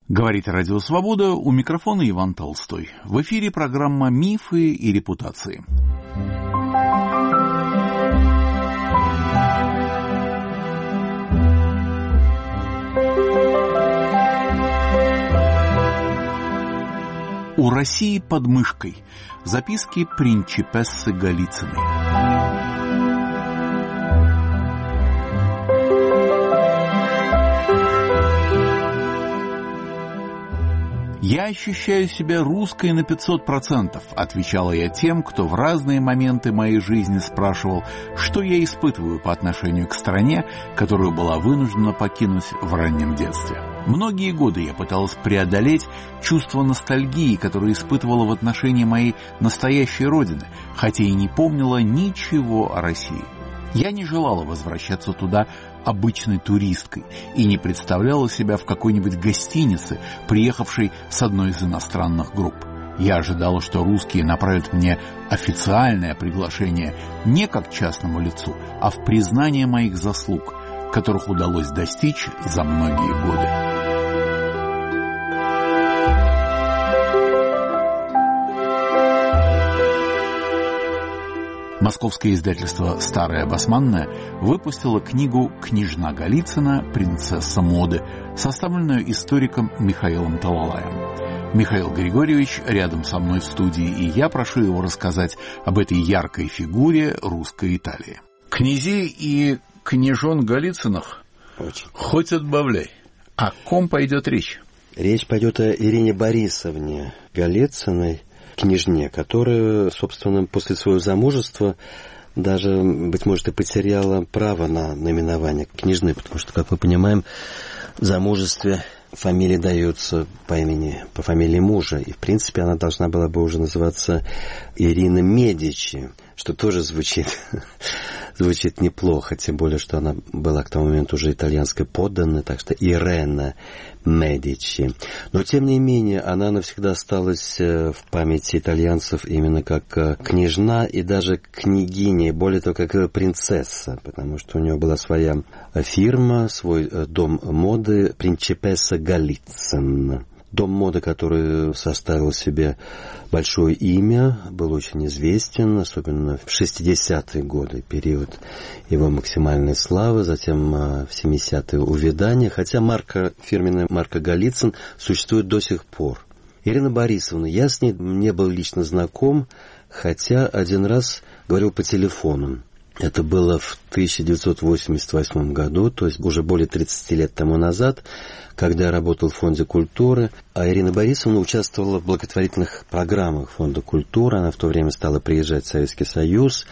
Говорит Радио Свобода, у микрофона Иван Толстой. В эфире программа «Мифы и репутации». У России под мышкой. Записки принчипессы Голицыной. «Я ощущаю себя русской на 500%, отвечала я тем, кто в разные моменты моей жизни спрашивал, что я испытываю по отношению к стране, которую была вынуждена покинуть в раннем детстве. Многие годы я пыталась преодолеть чувство ностальгии, которое испытывала в отношении моей настоящей родины, хотя и не помнила ничего о России. Я не желала возвращаться туда обычной туристкой и не представляла себя в какой-нибудь гостинице, приехавшей с одной из иностранных групп. Я ожидала, что русские направят мне официальное приглашение не как частному лицу, а в признание моих заслуг, которых удалось достичь за многие годы. Московское издательство «Старая Басманная» выпустило книгу «Княжна Голицына. Принцесса моды», составленную историком Михаилом Талалаем. Михаил Григорьевич рядом со мной в студии, и я прошу его рассказать об этой яркой фигуре русской Италии. Князей и княжон Голицыных хоть отбавляй. О ком пойдет речь? Речь пойдет о Ирине Борисовне Голицыной, княжне, которая, собственно, после своего замужества даже, быть может, и потеряла право на наименование княжны, потому что, как мы понимаем, в замужестве фамилия дается по фамилии мужа, и, в принципе, она должна была бы уже называться Ирина Медичи, что тоже звучит неплохо, тем более, что она была к тому моменту уже итальянской подданной, так что Ирена Медичи. Но, тем не менее, она навсегда осталась в памяти итальянцев именно как княжна и даже княгиня, и более того, как принцесса, потому что у нее была своя фирма, свой дом моды «Принчипесса Голицын». Дом моды, который составил себе большое имя, был очень известен, особенно в 60-е годы, период его максимальной славы, затем в 70-е увядания, хотя фирменная марка Голицын существует до сих пор. Ирина Борисовна, я с ней не был лично знаком, хотя один раз говорил по телефону. Это было в 1988 году, то есть уже более 30 лет тому назад, когда я работал в Фонде культуры, а Ирина Борисовна участвовала в благотворительных программах Фонда культуры. Она в то время стала приезжать в Советский Союз,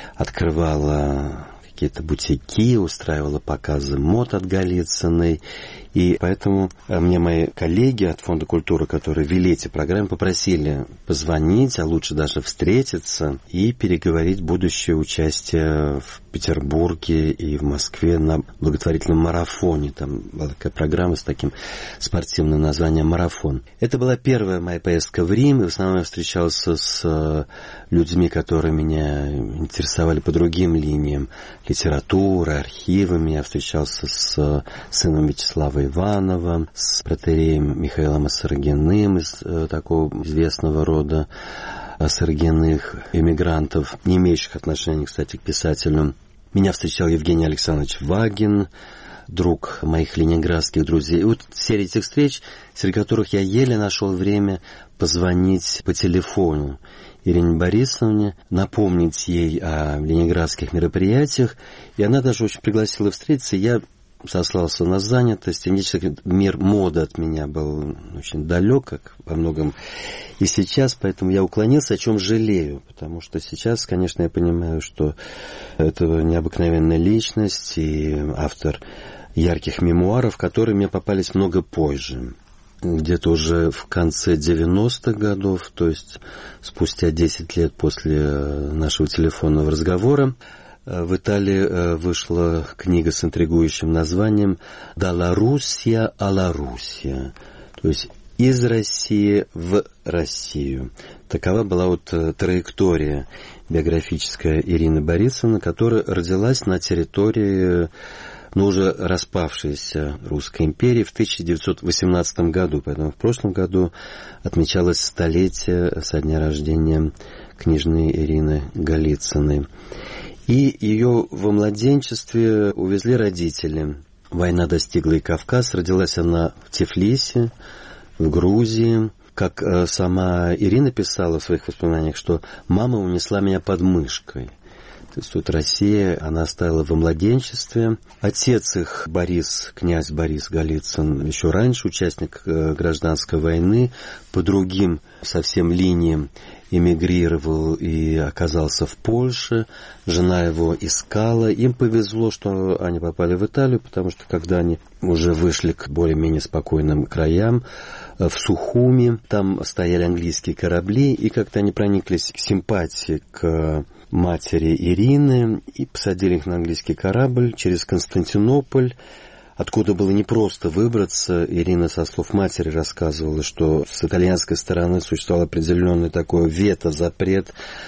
открывала какие-то бутики, устраивала показы мод от Голицыной. И поэтому мне мои коллеги от Фонда культуры, которые вели эти программы, попросили позвонить, а лучше даже встретиться и переговорить будущее участие в Петербурге и в Москве на благотворительном марафоне. Там была такая программа с таким спортивным названием «Марафон». Это была первая моя поездка в Рим, и в основном я встречался с людьми, которые меня интересовали по другим линиям. Литература, архивами. Я встречался с сыном Вячеслава Иванова, с протоиереем Михаилом Осоргиным из такого известного рода осоргиных эмигрантов, не имеющих отношения, кстати, к писателю. Меня встречал Евгений Александрович Вагин, друг моих ленинградских друзей. И вот серия этих встреч, среди которых я еле нашел время позвонить по телефону Ирине Борисовне, напомнить ей о ленинградских мероприятиях. И она даже очень пригласила встретиться. Я сослался на занятость, и мир моды от меня был очень далек, как во многом и сейчас, поэтому я уклонился, о чем жалею, потому что сейчас, конечно, я понимаю, что это необыкновенная личность и автор ярких мемуаров, которые мне попались много позже. Где-то уже в конце 90-х годов, то есть спустя 10 лет после нашего телефонного разговора, в Италии вышла книга с интригующим названием «Dalla Russia alla Russia», то есть «Из России в Россию». Такова была вот траектория биографическая Ирины Борисовны, которая родилась на территории но уже распавшейся Русской империи в 1918 году. Поэтому в прошлом году отмечалось столетие со дня рождения княжны Ирины Голицыной. И ее во младенчестве увезли родители. Война достигла и Кавказ. Родилась она в Тифлисе, в Грузии. Как сама Ирина писала в своих воспоминаниях, что «мама унесла меня под мышкой». То есть тут Россия, она оставила во младенчестве. Отец их, князь Борис Голицын, еще раньше участник гражданской войны, по другим совсем линиям эмигрировал и оказался в Польше. Жена его искала. Им повезло, что они попали в Италию, потому что когда они уже вышли к более-менее спокойным краям, в Сухуми, там стояли английские корабли, и как-то они прониклись к симпатии к матери Ирины и посадили их на английский корабль через Константинополь, откуда было непросто выбраться. Ирина со слов матери рассказывала, что с итальянской стороны существовал определенный такой вето, запрет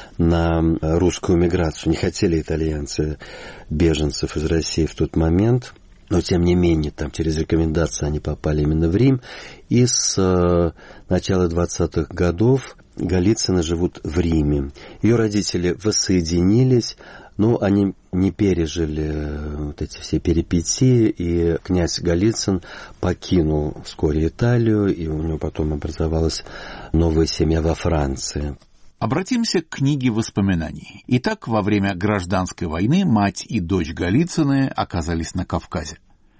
на русскую миграцию. Не хотели итальянцы беженцев из России в тот момент. Но, тем не менее, там через рекомендации они попали именно в Рим. И с начала 20-х годов Голицыны живут в Риме. Ее родители воссоединились, но они не пережили вот эти все перипетии, и князь Голицын покинул вскоре Италию, и у него потом образовалась новая семья во Франции. Обратимся к книге воспоминаний. Итак, во время гражданской войны мать и дочь Голицыны оказались на Кавказе.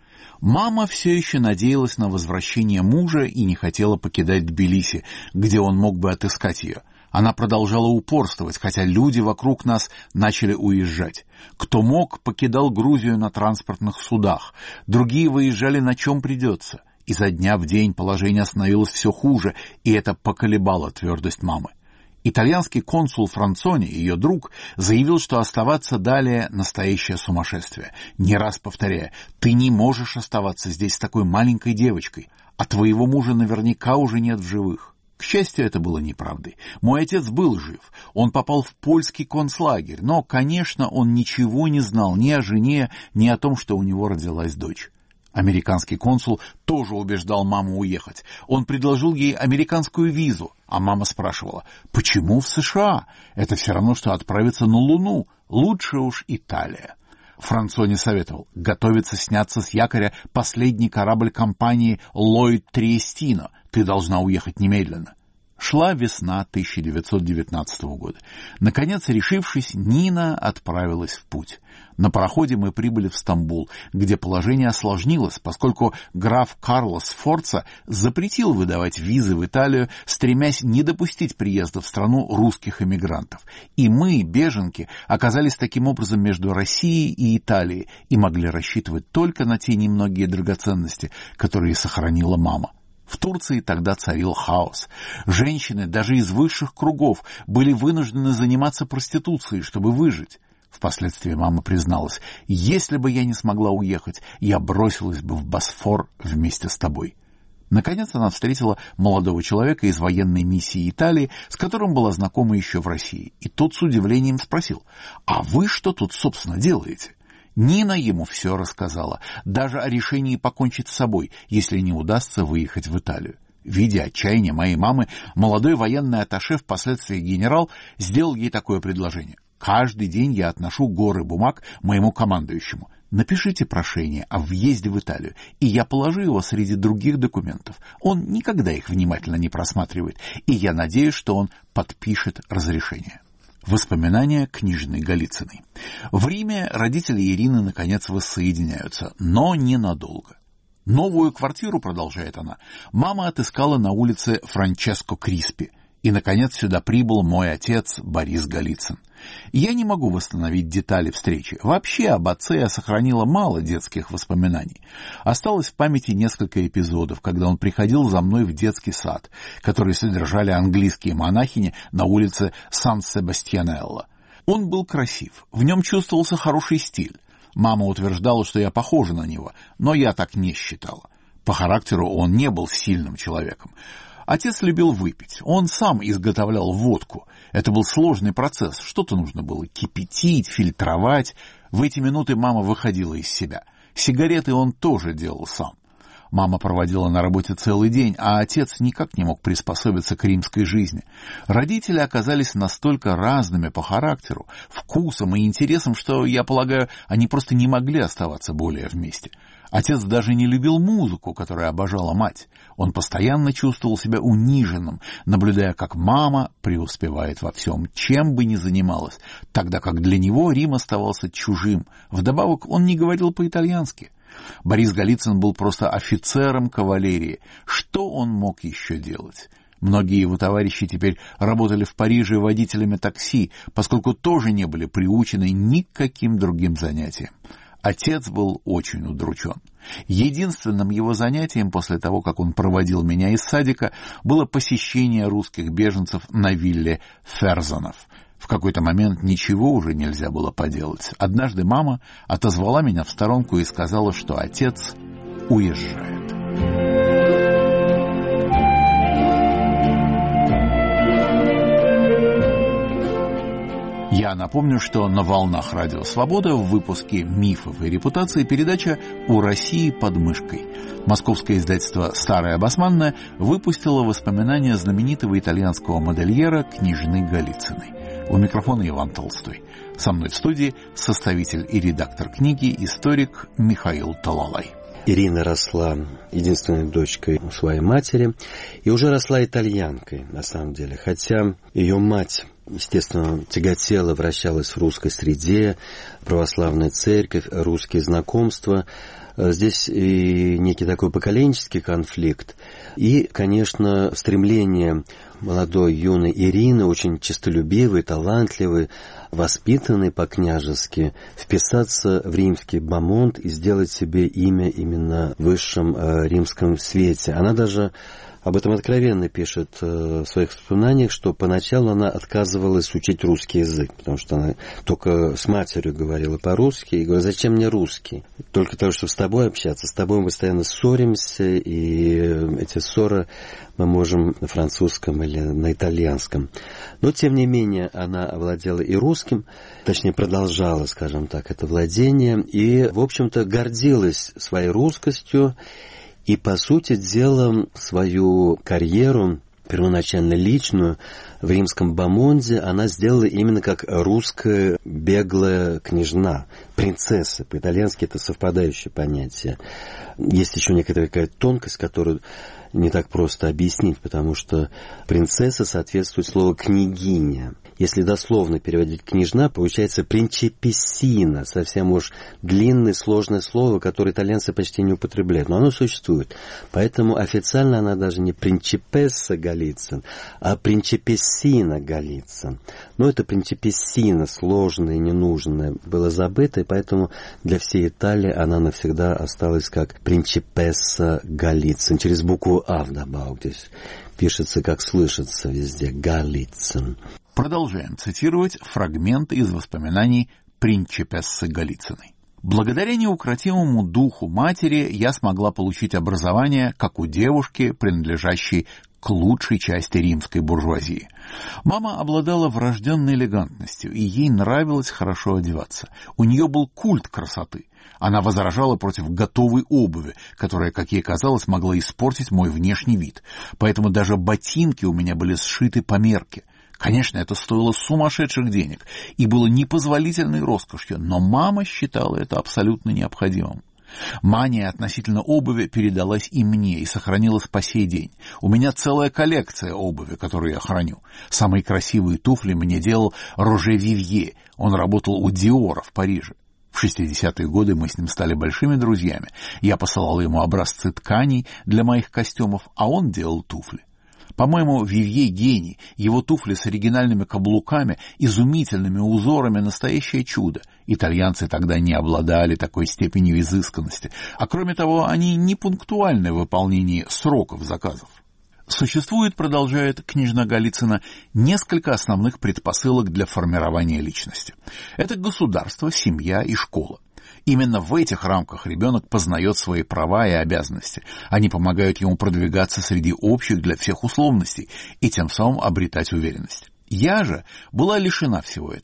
Мама все еще надеялась на возвращение мужа и не хотела покидать Тбилиси, где он мог бы отыскать ее. Она продолжала упорствовать, хотя люди вокруг нас начали уезжать. Кто мог, покидал Грузию на транспортных судах, другие выезжали на чем придется. Изо дня в день положение становилось все хуже, и это поколебало твердость мамы. Итальянский консул Францони, ее друг, заявил, что оставаться далее — настоящее сумасшествие, не раз повторяя: «Ты не можешь оставаться здесь с такой маленькой девочкой, а твоего мужа наверняка уже нет в живых». К счастью, это было неправдой. Мой отец был жив, он попал в польский концлагерь, но, конечно, он ничего не знал ни о жене, ни о том, что у него родилась дочь. Американский консул тоже убеждал маму уехать. Он предложил ей американскую визу, а мама спрашивала: «Почему в США? Это все равно, что отправиться на Луну. Лучше уж Италия». Францони советовал: готовится сняться с якоря последний корабль компании «Ллойд Триестино. Ты должна уехать немедленно». Шла весна 1919 года. Наконец, решившись, Нина отправилась в путь. На пароходе мы прибыли в Стамбул, где положение осложнилось, поскольку граф Карлос Сфорца запретил выдавать визы в Италию, стремясь не допустить приезда в страну русских эмигрантов. И мы, беженки, оказались таким образом между Россией и Италией и могли рассчитывать только на те немногие драгоценности, которые сохранила мама. В Турции тогда царил хаос. Женщины, даже из высших кругов, были вынуждены заниматься проституцией, чтобы выжить. Впоследствии мама призналась: «Если бы я не смогла уехать, я бросилась бы в Босфор вместе с тобой». Наконец она встретила молодого человека из военной миссии Италии, с которым была знакома еще в России. И тот с удивлением спросил: «А вы что тут, собственно, делаете?» Нина ему все рассказала, даже о решении покончить с собой, если не удастся выехать в Италию. Видя отчаяние моей мамы, молодой военный атташе, впоследствии генерал, сделал ей такое предложение: «Каждый день я отношу горы бумаг моему командующему. Напишите прошение о въезде в Италию, и я положу его среди других документов. Он никогда их внимательно не просматривает, и я надеюсь, что он подпишет разрешение». Воспоминания княжны Голицыной. В Риме родители Ирины наконец воссоединяются, но ненадолго. Новую квартиру, продолжает она, мама отыскала на улице Франческо Криспи. И, наконец, сюда прибыл мой отец Борис Голицын. Я не могу восстановить детали встречи. Вообще, об отце я сохранила мало детских воспоминаний. Осталось в памяти несколько эпизодов, когда он приходил за мной в детский сад, который содержали английские монахини на улице Сан-Себастьянелло. Он был красив, в нем чувствовался хороший стиль. Мама утверждала, что я похожа на него, но я так не считала. По характеру он не был сильным человеком. Отец любил выпить. Он сам изготовлял водку. Это был сложный процесс. Что-то нужно было кипятить, фильтровать. В эти минуты мама выходила из себя. Сигареты он тоже делал сам. Мама проводила на работе целый день, а отец никак не мог приспособиться к римской жизни. Родители оказались настолько разными по характеру, вкусам и интересам, что, я полагаю, они просто не могли оставаться более вместе. Отец даже не любил музыку, которую обожала мать. Он постоянно чувствовал себя униженным, наблюдая, как мама преуспевает во всем, чем бы ни занималась, тогда как для него Рим оставался чужим. Вдобавок он не говорил по-итальянски. Борис Голицын был просто офицером кавалерии. Что он мог еще делать? Многие его товарищи теперь работали в Париже водителями такси, поскольку тоже не были приучены ни к каким другим занятиям. Отец был очень удручен. Единственным его занятием после того, как он проводил меня из садика, было посещение русских беженцев на вилле Ферзанов. В какой-то момент ничего уже нельзя было поделать. Однажды мама отозвала меня в сторонку и сказала, что отец уезжает. Я напомню, что на «Волнах Радио Свобода» в выпуске «Мифов и репутации» передача «У России под мышкой». Московское издательство «Старая Басманная» выпустило воспоминания знаменитого итальянского модельера княжны Голицыной. У микрофона Иван Толстой. Со мной в студии составитель и редактор книги, историк Михаил Талалай. Ирина росла единственной дочкой у своей матери и уже росла итальянкой, на самом деле. Хотя ее мать, естественно, тяготела, вращалась в русской среде, православная церковь, русские знакомства. Здесь и некий такой поколенческий конфликт. И, конечно, стремление молодой, юной Ирины, очень честолюбивой, талантливой, воспитанной по-княжески, вписаться в римский бомонд и сделать себе имя именно в высшем римском свете. Она даже об этом откровенно пишет в своих воспоминаниях, что поначалу она отказывалась учить русский язык, потому что она только с матерью говорила по-русски, и говорила: зачем мне русский? Только того, чтобы с тобой общаться, с тобой мы постоянно ссоримся, и эти ссоры мы можем на французском или на итальянском. Но, тем не менее, она овладела и русским, точнее, продолжала, скажем так, это владение, и, в общем-то, гордилась своей русскостью. И, по сути дела, свою карьеру, первоначально личную, в римском бомонде она сделала именно как русская беглая княжна, принцесса. По-итальянски это совпадающее понятие. Есть еще некоторая такая тонкость, которую не так просто объяснить, потому что принцесса соответствует слову «княгиня». Если дословно переводить «княжна», получается «принчипессина», совсем уж длинное, сложное слово, которое итальянцы почти не употребляют. Но оно существует. Поэтому официально она даже не «принчипесса Голицын», а «принчипессина Голицын». Но это «принчипессина» сложное и ненужное было забыто, и поэтому для всей Италии она навсегда осталась как «принчипесса Голицын». Через букву «А» вдобавок здесь пишется, как слышится везде, Голицын. Продолжаем цитировать фрагменты из воспоминаний принчипессы Голицыной. Благодаря неукротимому духу матери я смогла получить образование, как у девушки, принадлежащей к лучшей части римской буржуазии. Мама обладала врожденной элегантностью, и ей нравилось хорошо одеваться. У нее был культ красоты. Она возражала против готовой обуви, которая, как ей казалось, могла испортить мой внешний вид. Поэтому даже ботинки у меня были сшиты по мерке. Конечно, это стоило сумасшедших денег и было непозволительной роскошью, но мама считала это абсолютно необходимым. Мания относительно обуви передалась и мне, и сохранилась по сей день. У меня целая коллекция обуви, которую я храню. Самые красивые туфли мне делал Роже Вивье. Он работал у Диора в Париже. В 60-е годы мы с ним стали большими друзьями. Я посылал ему образцы тканей для моих костюмов, а он делал туфли. По-моему, Вивье гений. Его туфли с оригинальными каблуками, изумительными узорами — настоящее чудо. Итальянцы тогда не обладали такой степенью изысканности. А кроме того, они не пунктуальны в выполнении сроков заказов. Существует, продолжает княжна Голицына, несколько основных предпосылок для формирования личности. Это государство, семья и школа. Именно в этих рамках ребенок познает свои права и обязанности. Они помогают ему продвигаться среди общих для всех условностей и тем самым обретать уверенность. Я же была лишена всего этого.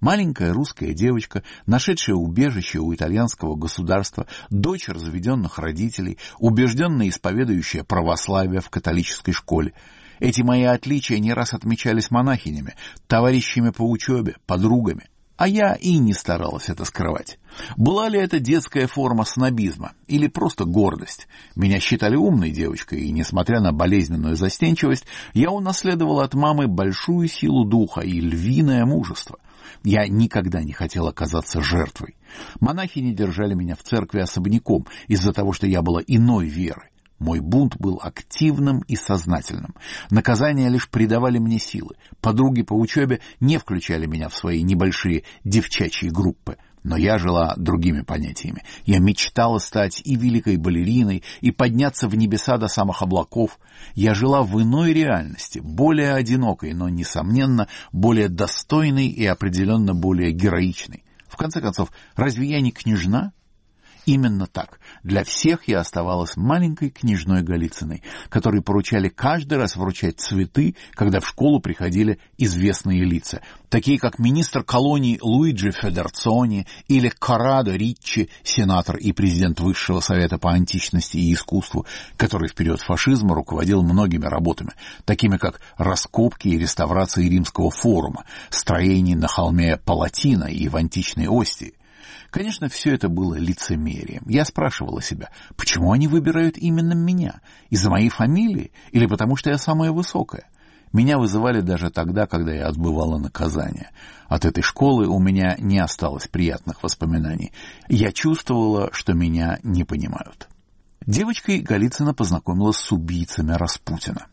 Маленькая русская девочка, нашедшая убежище у итальянского государства, дочь разведенных родителей, убежденно исповедующая православие в католической школе. Эти мои отличия не раз отмечались монахинями, товарищами по учебе, подругами. А я и не старалась это скрывать. Была ли это детская форма снобизма или просто гордость? Меня считали умной девочкой, и, несмотря на болезненную застенчивость, я унаследовала от мамы большую силу духа и львиное мужество. Я никогда не хотела оказаться жертвой. Монахини держали меня в церкви особняком из-за того, что я была иной веры. Мой бунт был активным и сознательным. Наказания лишь придавали мне силы. Подруги по учебе не включали меня в свои небольшие девчачьи группы. Но я жила другими понятиями. Я мечтала стать и великой балериной, и подняться в небеса до самых облаков. Я жила в иной реальности, более одинокой, но, несомненно, более достойной и определенно более героичной. В конце концов, разве я не княжна? Именно так. Для всех я оставалась маленькой княжной Голицыной, которой поручали каждый раз вручать цветы, когда в школу приходили известные лица, такие как министр колоний Луиджи Федерцони или Коррадо Риччи, сенатор и президент Высшего совета по античности и искусству, который в период фашизма руководил многими работами, такими как раскопки и реставрации Римского форума, строений на холме Палатина и в античной Остии. Конечно, все это было лицемерием. Я спрашивала себя, почему они выбирают именно меня? Из-за моей фамилии или потому, что я самая высокая? Меня вызывали даже тогда, когда я отбывала наказание. От этой школы у меня не осталось приятных воспоминаний. Я чувствовала, что меня не понимают. Девочкой Голицына познакомилась с убийцами Распутина.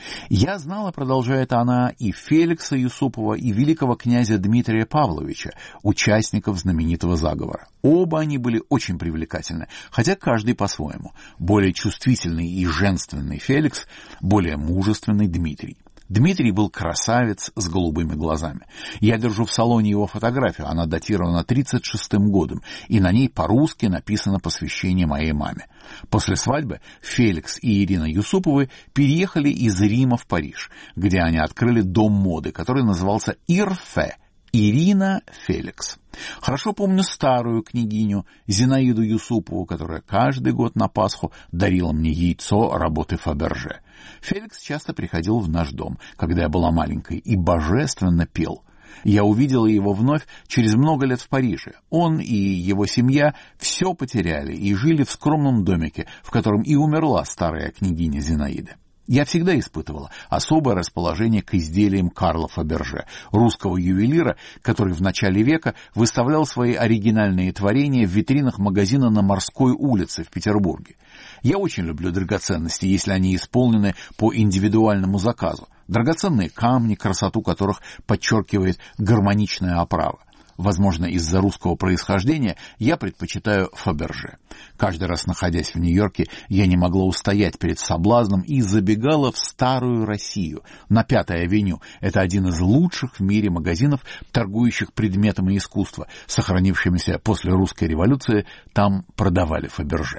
Я знала, продолжает она, и Феликса Юсупова, и великого князя Дмитрия Павловича, участников знаменитого заговора. Оба они были очень привлекательны, хотя каждый по-своему. Более чувствительный и женственный Феликс, более мужественный Дмитрий. Дмитрий был красавец с голубыми глазами. Я держу в салоне его фотографию, она датирована 1936 годом, и на ней по-русски написано посвящение моей маме. После свадьбы Феликс и Ирина Юсуповы переехали из Рима в Париж, где они открыли дом моды, который назывался «Ирфе» — Ирина Феликс. Хорошо помню старую княгиню Зинаиду Юсупову, которая каждый год на Пасху дарила мне яйцо работы Фаберже. Феликс часто приходил в наш дом, когда я была маленькой, и божественно пел. Я увидела его вновь через много лет в Париже. Он и его семья все потеряли и жили в скромном домике, в котором и умерла старая княгиня Зинаида. Я всегда испытывала особое расположение к изделиям Карла Фаберже, русского ювелира, который в начале века выставлял свои оригинальные творения в витринах магазина на Морской улице в Петербурге. Я очень люблю драгоценности, если они исполнены по индивидуальному заказу. Драгоценные камни, красоту которых подчеркивает гармоничная оправа. Возможно, из-за русского происхождения я предпочитаю Фаберже. Каждый раз, находясь в Нью-Йорке, я не могла устоять перед соблазном и забегала в Старую Россию, на 5-й авеню. Это один из лучших в мире магазинов, торгующих предметами искусства, сохранившимися после русской революции. Там продавали Фаберже.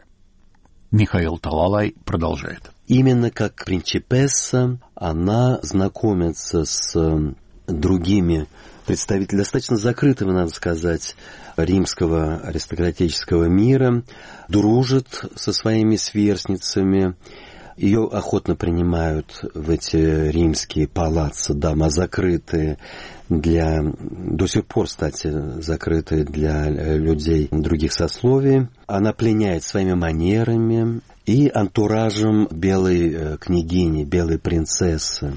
Михаил Талалай продолжает. Именно как принцесса она знакомится с другими представителями достаточно закрытого, надо сказать, римского аристократического мира, дружит со своими сверстницами. Ее охотно принимают в эти римские палаццо, дома закрытые до сих пор, кстати, закрытые для людей других сословий. Она пленяет своими манерами и антуражем белой княгини, белой принцессы,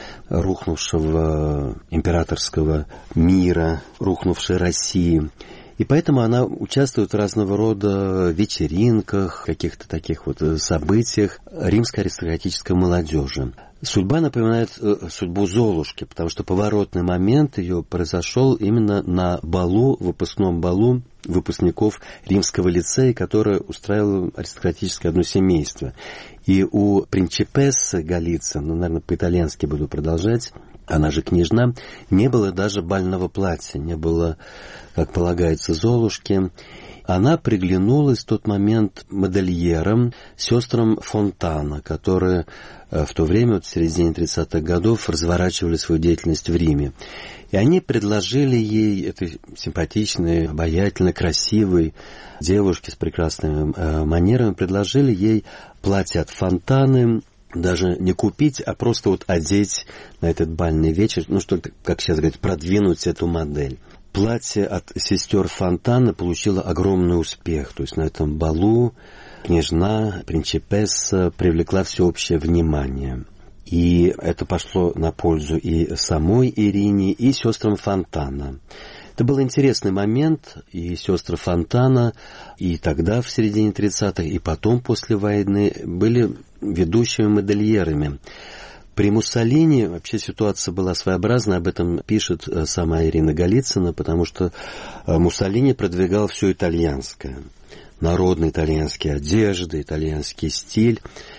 рухнувшего императорского мира, рухнувшей России. И поэтому она участвует в разного рода вечеринках, каких-то таких вот событиях римской аристократической молодежи. Судьба напоминает судьбу Золушки, потому что поворотный момент ее произошел именно на балу, выпускном балу выпускников римского лицея, которое устраивало аристократическое одно семейство. И у принцессы Голицыны, наверное, по-итальянски буду продолжать, она же княжна, не было даже бального платья, не было, как полагается, Золушки. Она приглянулась в тот момент модельерам, сестрам Фонтана, которые в то время, в середине 30-х годов, разворачивали свою деятельность в Риме. И они предложили ей, этой симпатичной, обаятельной, красивой девушке с прекрасными манерами, предложили ей платье от Фонтаны, даже не купить, а просто вот одеть на этот бальный вечер, что-то, как сейчас говорят, продвинуть эту модель. Платье от сестер Фонтана получило огромный успех. То есть на этом балу княжна, принцесса привлекла всеобщее внимание. И это пошло на пользу и самой Ирине, и сестрам Фонтана. Это был интересный момент, и сестры Фонтана и тогда, в середине 30-х, и потом, после войны, были ведущими модельерами. При Муссолини вообще ситуация была своеобразная, об этом пишет сама Ирина Голицына, потому что Муссолини продвигал все итальянское. Народные итальянские одежды, итальянский стиль.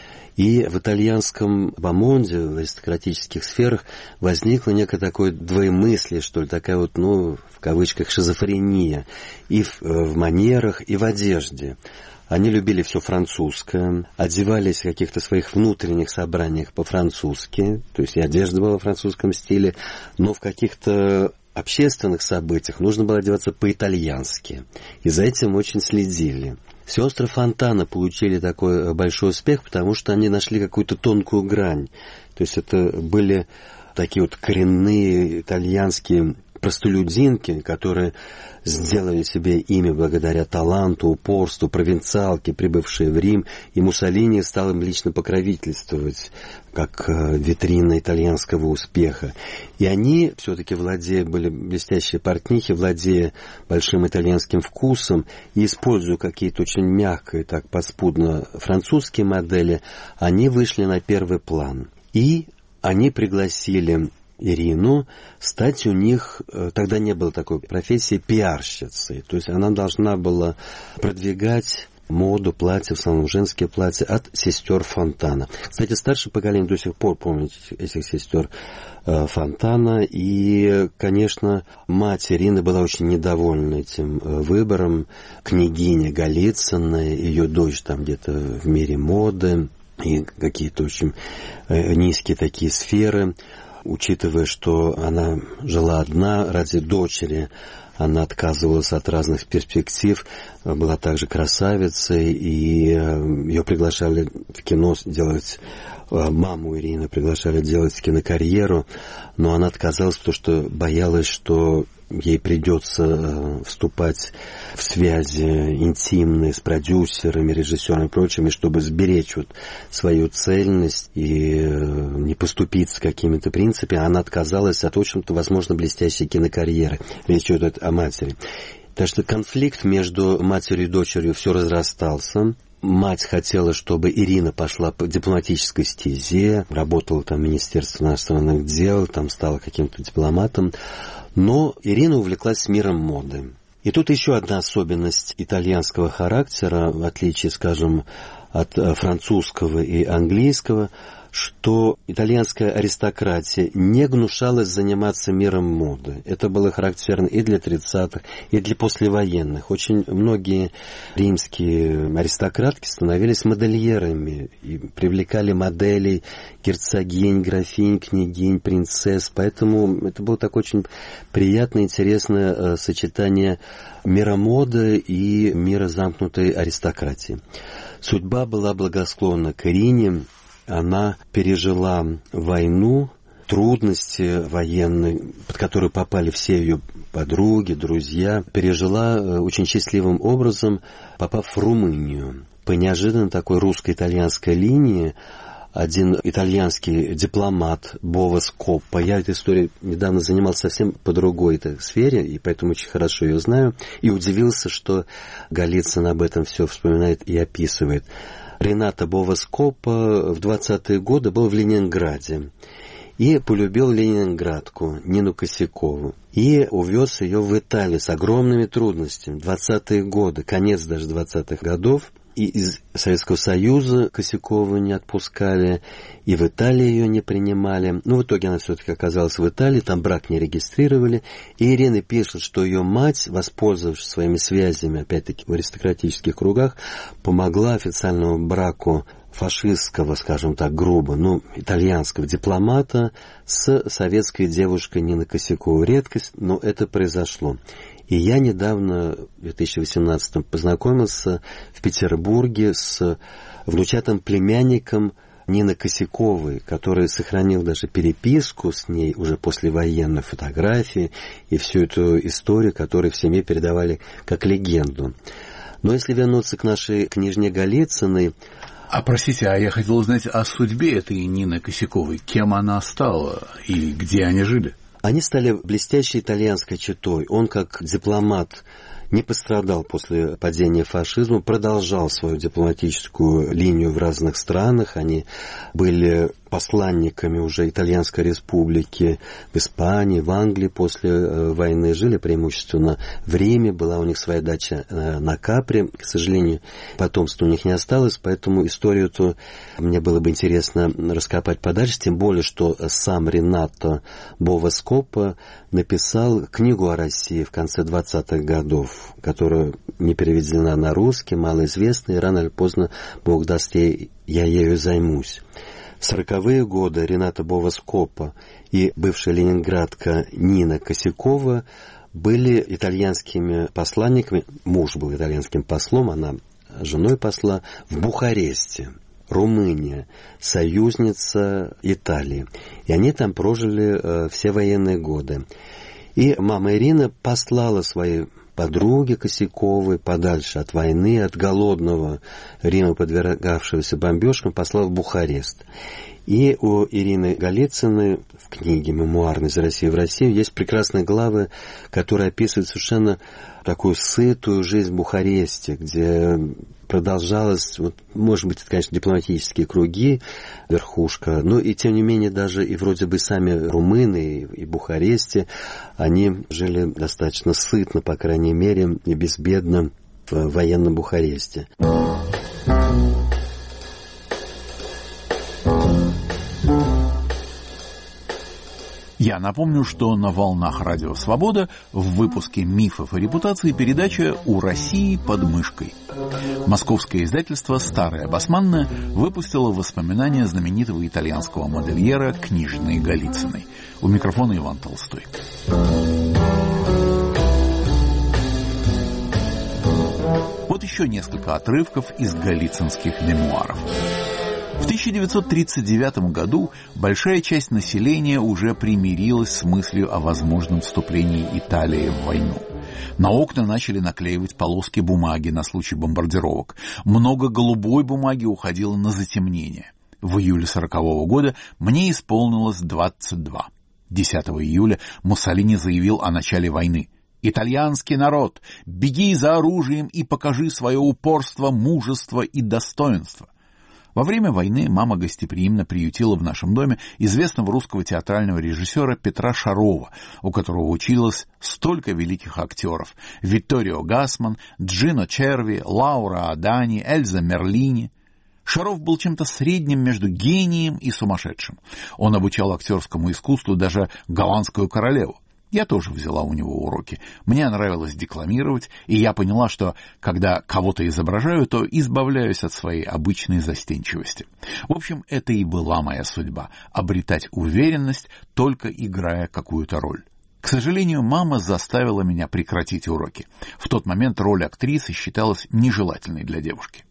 И в итальянском бомонде, в аристократических сферах, возникло некое такое двоемыслие, что ли, такая вот, в кавычках, шизофрения и в манерах, и в одежде. Они любили все французское, одевались в каких-то своих внутренних собраниях по-французски, то есть и одежда была в французском стиле, но в каких-то общественных событиях нужно было одеваться по-итальянски. И за этим очень следили. Сестры Фонтана получили такой большой успех, потому что они нашли какую-то тонкую грань. То есть это были такие вот коренные итальянские простолюдинки, которые сделали себе имя благодаря таланту, упорству, провинциалки, прибывшие в Рим, и Муссолини стал им лично покровительствовать, как витрина итальянского успеха. И они, все-таки были блестящие портнихи, владея большим итальянским вкусом, и используя какие-то очень мягкие, так подспудно французские модели, они вышли на первый план. И они пригласили Ирину стать у них, тогда не было такой профессии, пиарщицей. То есть она должна была продвигать моду, платья, в основном женские платья, от сестер Фонтана. Кстати, старшее поколение до сих пор помнит этих сестер Фонтана. И, конечно, мать Ирины была очень недовольна этим выбором. Княгиня Голицына, ее дочь там где-то в мире моды, и какие-то очень низкие такие сферы. Учитывая, что она жила одна, ради дочери она отказывалась от разных перспектив, была также красавицей, и ее приглашали в кино делать, маму Ирины приглашали делать кинокарьеру, но она отказалась, потому что боялась, что ей придется вступать в связи интимные с продюсерами, режиссерами и прочими, чтобы сберечь свою цельность и не поступиться какими-то принципами. Она отказалась от, в общем-то, возможно, блестящей кинокарьеры. Речь идет о матери. Так что конфликт между матерью и дочерью все разрастался. Мать хотела, чтобы Ирина пошла по дипломатической стезе, работала там в Министерстве иностранных дел, там стала каким-то дипломатом. Но Ирина увлеклась миром моды. И тут еще одна особенность итальянского характера, в отличие, скажем, от французского и английского, что итальянская аристократия не гнушалась заниматься миром моды. Это было характерно и для 30-х, и для послевоенных. Очень многие римские аристократки становились модельерами и привлекали моделей герцогинь, графинь, княгинь, принцесс. Поэтому это было такое очень приятное, интересное сочетание мира моды и мира замкнутой аристократии. Судьба была благосклонна к Ирине. Она пережила войну, трудности военные, под которые попали все ее подруги, друзья. Пережила очень счастливым образом, попав в Румынию. По неожиданно такой русско-итальянской линии один итальянский дипломат Бова Скоппа, я этой историей недавно занимался совсем по другой сфере, и поэтому очень хорошо ее знаю, и удивился, что Голицын об этом все вспоминает и описывает. Ренато Бова Скоппа в 20-е годы был в Ленинграде и полюбил ленинградку Нину Косякову и увез ее в Италию с огромными трудностями. 20-е годы, конец даже 20-х годов, И из Советского Союза Косякову не отпускали, и в Италии ее не принимали. Ну, в итоге она все-таки оказалась в Италии, там брак не регистрировали. И Ирина пишет, что ее мать, воспользовавшись своими связями, опять-таки в аристократических кругах, помогла официальному браку фашистского, скажем так, грубо, итальянского дипломата с советской девушкой Ниной Косяковой. Редкость, но это произошло. И я недавно, в 2018-м, познакомился в Петербурге с внучатым племянником Нины Косяковой, который сохранил даже переписку с ней уже послевоенной, фотографии и всю эту историю, которую в семье передавали как легенду. Но если вернуться к нашей княжне Голицыной... Простите, я хотел узнать о судьбе этой Нины Косяковой. Кем она стала и где они жили? Они стали блестящей итальянской четой. Он, как дипломат, не пострадал после падения фашизма, продолжал свою дипломатическую линию в разных странах. Они были посланниками уже Итальянской Республики в Испании, в Англии после войны, жили преимущественно в Риме, была у них своя дача на Капри, к сожалению, потомства у них не осталось, поэтому историю эту мне было бы интересно раскопать подальше, тем более, что сам Ренато Бова-Скоппа написал книгу о России в конце 20-х годов, которая не переведена на русский, малоизвестная, и рано или поздно, Бог даст, я ею займусь. В 40-е годы Ренато Бова-Скоппа и бывшая ленинградка Нина Косякова были итальянскими посланниками, муж был итальянским послом, она женой посла, в Бухаресте, Румыния, союзница Италии. И они там прожили все военные годы. И мама Ирина послала своей подруге Косяковой подальше от войны, от голодного Рима, подвергавшегося бомбежкам, послала в Бухарест. И у Ирины Голицыной в книге «Мемуарная из России в Россию» есть прекрасные главы, которые описывают совершенно такую сытую жизнь в Бухаресте, где продолжалось, может быть, это, конечно, дипломатические круги, верхушка, но и тем не менее даже и вроде бы сами румыны и Бухаресте, они жили достаточно сытно, по крайней мере, и безбедно в военном Бухаресте. Я напомню, что на волнах Радио Свобода в выпуске «Мифов и репутации» передача «У России под мышкой». Московское издательство «Старая Басманная» выпустило воспоминания знаменитого итальянского модельера княжны Голицыной. У микрофона Иван Толстой. Вот еще несколько отрывков из голицынских мемуаров. В 1939 году большая часть населения уже примирилась с мыслью о возможном вступлении Италии в войну. На окна начали наклеивать полоски бумаги на случай бомбардировок. Много голубой бумаги уходило на затемнение. В июле 1940 года мне исполнилось 22. 10 июля Муссолини заявил о начале войны. «Итальянский народ, беги за оружием и покажи свое упорство, мужество и достоинство». Во время войны мама гостеприимно приютила в нашем доме известного русского театрального режиссера Петра Шарова, у которого училось столько великих актеров: Витторио Гасман, Джино Черви, Лаура Адани, Эльза Мерлини. Шаров был чем-то средним между гением и сумасшедшим. Он обучал актерскому искусству даже голландскую королеву. Я тоже взяла у него уроки. Мне нравилось декламировать, и я поняла, что когда кого-то изображаю, то избавляюсь от своей обычной застенчивости. В общем, это и была моя судьба — обретать уверенность, только играя какую-то роль. К сожалению, мама заставила меня прекратить уроки. В тот момент роль актрисы считалась нежелательной для девушки.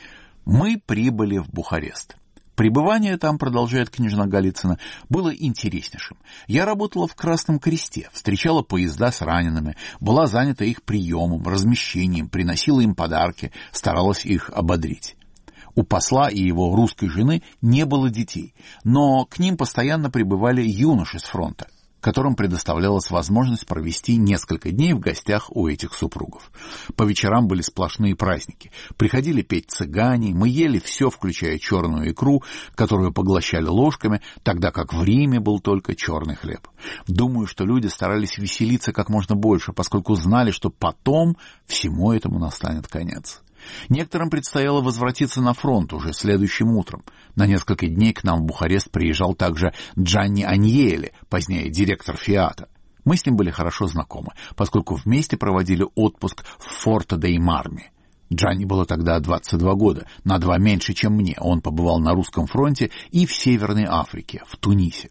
Мы прибыли в Бухарест. Пребывание там, продолжает княжна Голицына, было интереснейшим. Я работала в Красном Кресте, встречала поезда с ранеными, была занята их приемом, размещением, приносила им подарки, старалась их ободрить. У посла и его русской жены не было детей, но к ним постоянно прибывали юноши с фронта, которым предоставлялась возможность провести несколько дней в гостях у этих супругов. По вечерам были сплошные праздники. Приходили петь цыгане, мы ели все, включая черную икру, которую поглощали ложками, тогда как в Риме был только черный хлеб. Думаю, что люди старались веселиться как можно больше, поскольку знали, что потом всему этому настанет конец. Некоторым предстояло возвратиться на фронт уже следующим утром. На несколько дней к нам в Бухарест приезжал также Джанни Аньелли, позднее директор «Фиата». Мы с ним были хорошо знакомы, поскольку вместе проводили отпуск в Форте-дей-Марме. Джанни было тогда 22 года, на 2 меньше, чем мне. Он побывал на русском фронте и в Северной Африке, в Тунисе.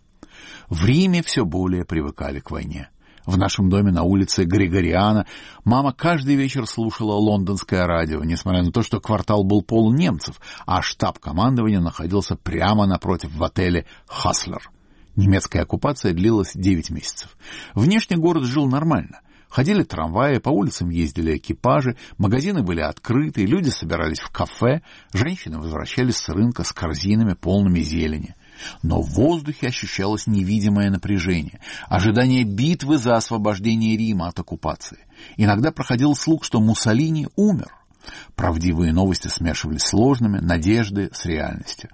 В Риме все более привыкали к войне. В нашем доме на улице Григориана мама каждый вечер слушала лондонское радио, несмотря на то, что квартал был полон немцев, а штаб командования находился прямо напротив в отеле «Хаслер». Немецкая оккупация длилась 9 месяцев. Внешне город жил нормально. Ходили трамваи, по улицам ездили экипажи, магазины были открыты, люди собирались в кафе, женщины возвращались с рынка с корзинами, полными зелени. Но в воздухе ощущалось невидимое напряжение, ожидание битвы за освобождение Рима от оккупации. Иногда проходил слух, что Муссолини умер. Правдивые новости смешивались с ложными, надежды с реальностью.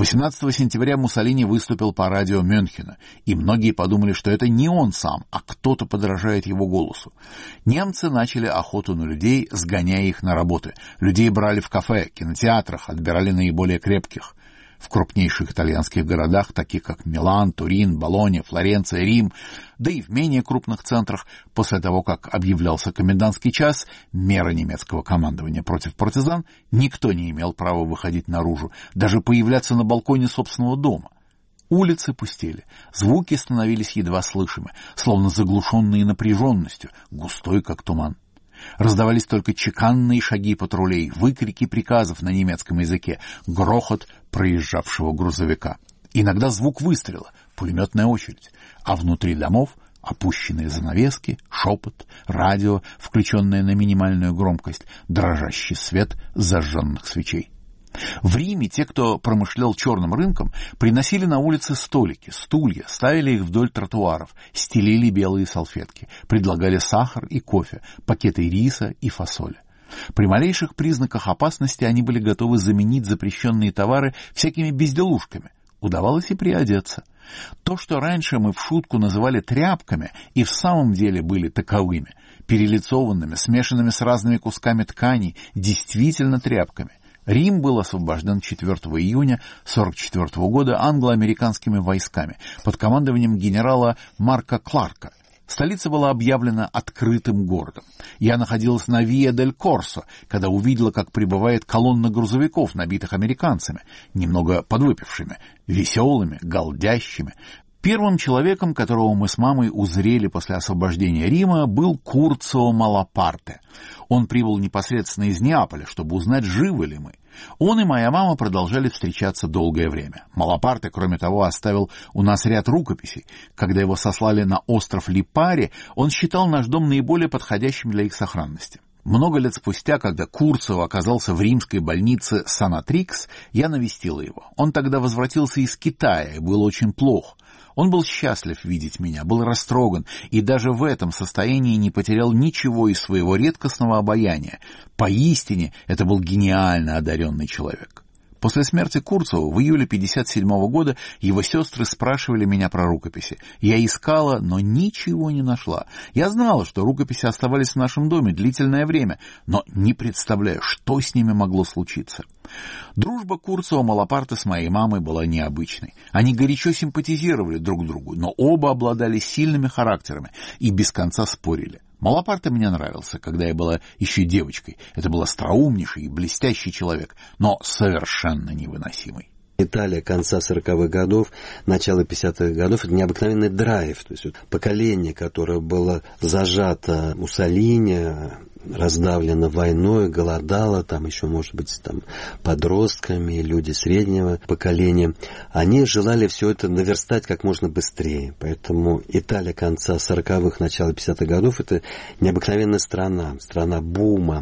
18 сентября Муссолини выступил по радио Мюнхена, и многие подумали, что это не он сам, а кто-то подражает его голосу. Немцы начали охоту на людей, сгоняя их на работы. Людей брали в кафе, кинотеатрах, отбирали наиболее крепких. В крупнейших итальянских городах, таких как Милан, Турин, Болонья, Флоренция, Рим, да и в менее крупных центрах, после того, как объявлялся комендантский час, мера немецкого командования против партизан, никто не имел права выходить наружу, даже появляться на балконе собственного дома. Улицы пустели, звуки становились едва слышимы, словно заглушенные напряженностью, густой, как туман. Раздавались только чеканные шаги патрулей, выкрики приказов на немецком языке, грохот проезжавшего грузовика. Иногда звук выстрела, пулеметная очередь, а внутри домов опущенные занавески, шепот, радио, включенное на минимальную громкость, дрожащий свет зажженных свечей. В Риме те, кто промышлял черным рынком, приносили на улице столики, стулья, ставили их вдоль тротуаров, стелили белые салфетки, предлагали сахар и кофе, пакеты риса и фасоли. При малейших признаках опасности они были готовы заменить запрещенные товары всякими безделушками. Удавалось и приодеться. То, что раньше мы в шутку называли тряпками, и в самом деле были таковыми, перелицованными, смешанными с разными кусками тканей, действительно тряпками. Рим был освобожден 4 июня 1944 года англо-американскими войсками под командованием генерала Марка Кларка. Столица была объявлена открытым городом. Я находилась на Виа-дель-Корсо, когда увидела, как прибывает колонна грузовиков, набитых американцами, немного подвыпившими, веселыми, галдящими. Первым человеком, которого мы с мамой узрели после освобождения Рима, был Курцио Малапарте. Он прибыл непосредственно из Неаполя, чтобы узнать, живы ли мы. Он и моя мама продолжали встречаться долгое время. Малапарте, кроме того, оставил у нас ряд рукописей. Когда его сослали на остров Липари, он считал наш дом наиболее подходящим для их сохранности. Много лет спустя, когда Курцио оказался в римской больнице Санатрикс, я навестила его. Он тогда возвратился из Китая и был очень плох. Он был счастлив видеть меня, был растроган, и даже в этом состоянии не потерял ничего из своего редкостного обаяния. Поистине, это был гениально одаренный человек. После смерти Курцио в июле 1957 года его сестры спрашивали меня про рукописи. Я искала, но ничего не нашла. Я знала, что рукописи оставались в нашем доме длительное время, но не представляю, что с ними могло случиться. Дружба Курцио Малапарте с моей мамой была необычной. Они горячо симпатизировали друг другу, но оба обладали сильными характерами и без конца спорили. Малапарте мне нравился, когда я была еще девочкой. Это был остроумнейший и блестящий человек, но совершенно невыносимый. Италия конца 40-х годов, начало 50-х годов — это необыкновенный драйв. То есть вот поколение, которое было зажато Муссолини, раздавлено войной, голодало, там еще, может быть, там подростками, люди среднего поколения, они желали все это наверстать как можно быстрее. Поэтому Италия конца 40-х, начала 50-х годов — это необыкновенная страна, страна бума,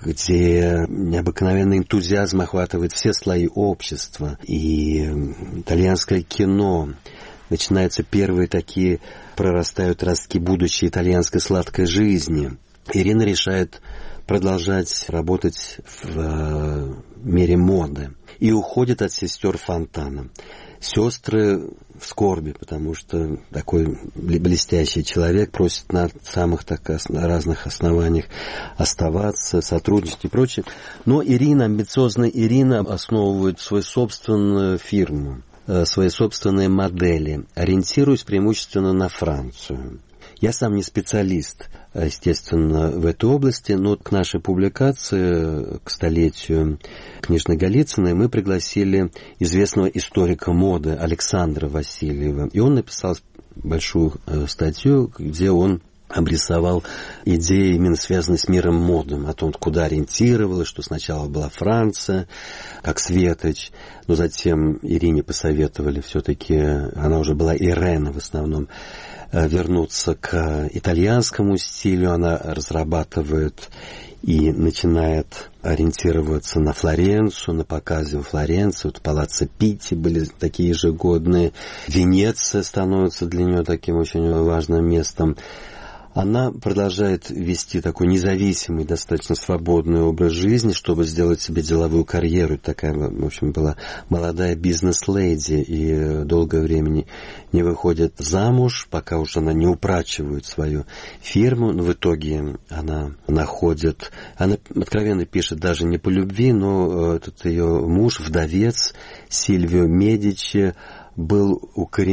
где необыкновенный энтузиазм охватывает все слои общества. И итальянское кино, начинаются первые такие, прорастают ростки будущей итальянской сладкой жизни. Ирина решает продолжать работать в мире моды и уходит от сестер Фонтана. Сестры в скорби, потому что такой блестящий человек просит на самых разных основаниях оставаться, сотрудничать и прочее. Но Ирина, амбициозная Ирина, основывает свою собственную фирму, свои собственные модели, ориентируясь преимущественно на Францию. Я сам не специалист, естественно, в этой области, но к нашей публикации, к столетию княжны Голицыной, мы пригласили известного историка моды Александра Васильева. И он написал большую статью, где он обрисовал идеи, именно связанные с миром моды, о том, куда ориентировалась, что сначала была Франция, как светоч, но затем Ирине посоветовали все-таки, она уже была Ирена в основном, вернуться к итальянскому стилю. Она разрабатывает и начинает ориентироваться на Флоренцию, на показе во Флоренции. Вот Палаццо Питти были такие ежегодные. Венеция становится для нее таким очень важным местом. Она продолжает вести такой независимый, достаточно свободный образ жизни, чтобы сделать себе деловую карьеру. Такая, в общем, была молодая бизнес-леди и долгое время не выходит замуж, пока уже она не упрачивает свою фирму. Но в итоге она находит, она откровенно пишет даже не по любви, но этот ее муж, вдовец Сильвио Медичи, был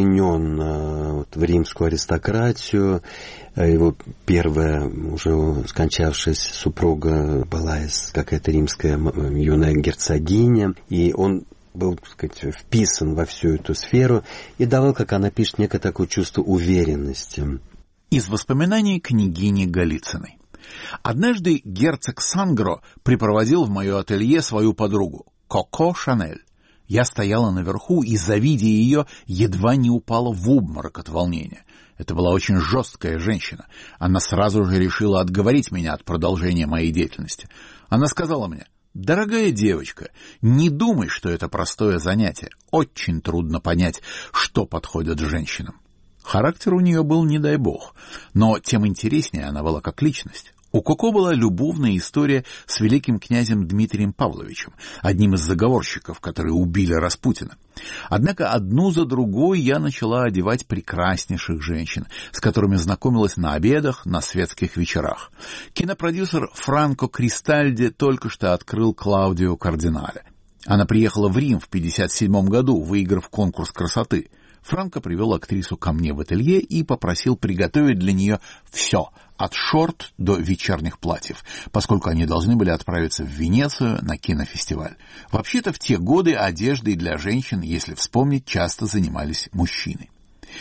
укоренен в римскую аристократию. Его первая, уже скончавшаяся супруга была какая-то римская юная герцогиня, и он был, так сказать, вписан во всю эту сферу и давал, как она пишет, некое такое чувство уверенности. Из воспоминаний княгини Голицыной. Однажды герцог Сангро припроводил в мое ателье свою подругу, Коко Шанель. Я стояла наверху и, завидя ее, едва не упала в обморок от волнения. Это была очень жесткая женщина. Она сразу же решила отговорить меня от продолжения моей деятельности. Она сказала мне: «Дорогая девочка, не думай, что это простое занятие. Очень трудно понять, что подходит женщинам». Характер у нее был, не дай бог, но тем интереснее она была как личность. У Коко была любовная история с великим князем Дмитрием Павловичем, одним из заговорщиков, которые убили Распутина. Однако одну за другой я начала одевать прекраснейших женщин, с которыми знакомилась на обедах, на светских вечерах. Кинопродюсер Франко Кристальди только что открыл Клаудио Кардинале. Она приехала в Рим в 1957 году, выиграв конкурс красоты. Франко привел актрису ко мне в ателье и попросил приготовить для нее все, от шорт до вечерних платьев, поскольку они должны были отправиться в Венецию на кинофестиваль. Вообще-то в те годы одеждой для женщин, если вспомнить, часто занимались мужчины.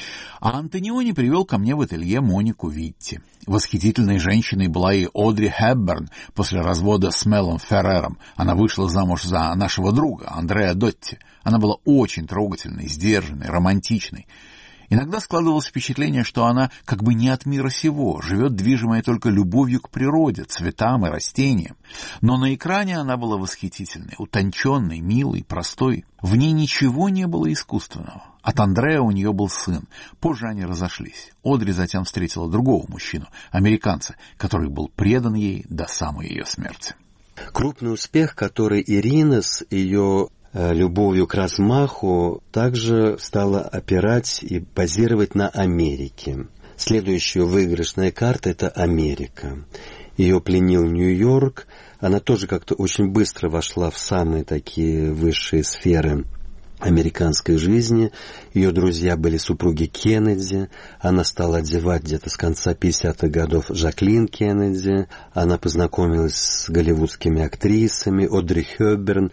А Антониони привел ко мне в ателье Монику Витти. Восхитительной женщиной была и Одри Хепберн после развода с Мелом Феррером. Она вышла замуж за нашего друга, Андреа Дотти. Она была очень трогательной, сдержанной, романтичной. Иногда складывалось впечатление, что она как бы не от мира сего, живет движимая только любовью к природе, цветам и растениям. Но на экране она была восхитительной, утонченной, милой, простой. В ней ничего не было искусственного. От Андреа у нее был сын. Позже они разошлись. Одри затем встретила другого мужчину, американца, который был предан ей до самой ее смерти. Крупный успех, который Ирина с ее любовью к размаху также стала опирать и базировать на Америке. Следующая выигрышная карта – это Америка. Ее пленил Нью-Йорк. Она тоже как-то очень быстро вошла в самые такие высшие сферы американской жизни. Ее друзья были супруги Кеннеди. Она стала одевать где-то с конца 50-х годов Жаклин Кеннеди. Она познакомилась с голливудскими актрисами. Одри Хепберн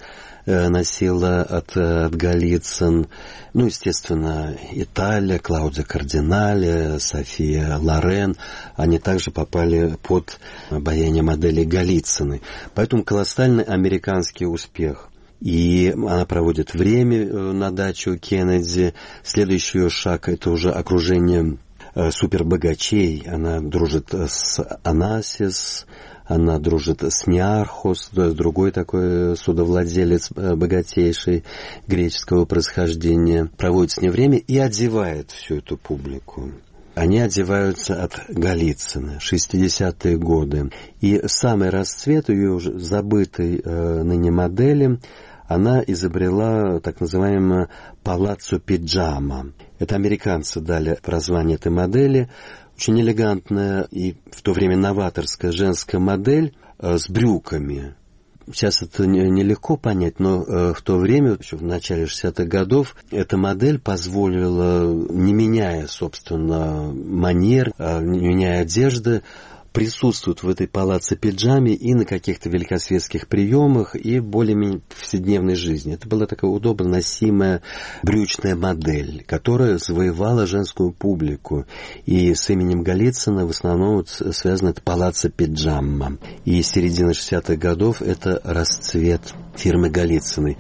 носила от Голицын. Ну, естественно, Италия, Клаудио Кардинале, София Лорен. Они также попали под обаяние модели Голицыной. Поэтому колоссальный американский успех. И она проводит время на даче у Кеннеди. Следующий ее шаг – это уже окружение супербогачей. Она дружит с Анасис, она дружит с Неархос, другой такой судовладелец богатейший греческого происхождения. Проводит с ней время и одевает всю эту публику. Они одеваются от Голицына, 60-е годы. И самый расцвет ее уже забытой ныне модели она изобрела так называемое палаццо пиджама. Это американцы дали прозвание этой модели. Очень элегантная и в то время новаторская женская модель с брюками. Сейчас это нелегко понять, но в то время, еще в начале 60-х годов, эта модель позволила, не меняя, собственно, манер, не меняя одежды, присутствует в этой палаццо пиджаме и на каких-то великосветских приемах, и более-менее повседневной жизни. Это была такая удобно носимая брючная модель, которая завоевала женскую публику. И с именем Голицына в основном связано это палаццо пиджама. И с середины 60-х годов это расцвет фирмы Голицыной.